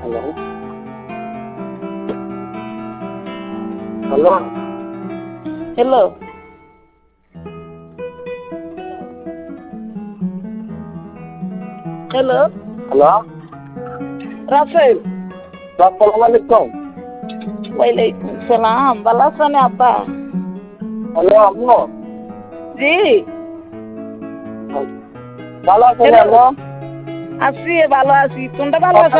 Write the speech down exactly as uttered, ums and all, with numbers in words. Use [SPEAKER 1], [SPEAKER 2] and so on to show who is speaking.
[SPEAKER 1] Hello hello
[SPEAKER 2] hello hello
[SPEAKER 1] hello
[SPEAKER 2] Russel
[SPEAKER 1] আসসালামু আলাইকুম।
[SPEAKER 2] ওয়ালাইকুম সালাম। ভালো আছেন আব্বা?
[SPEAKER 1] হ্যালো আম্মু,
[SPEAKER 2] জি
[SPEAKER 1] ভালো আছেন
[SPEAKER 2] হ্যালো
[SPEAKER 1] আম্মু?
[SPEAKER 2] আছি, ভালো আছি। তোমরা ভালো আছো?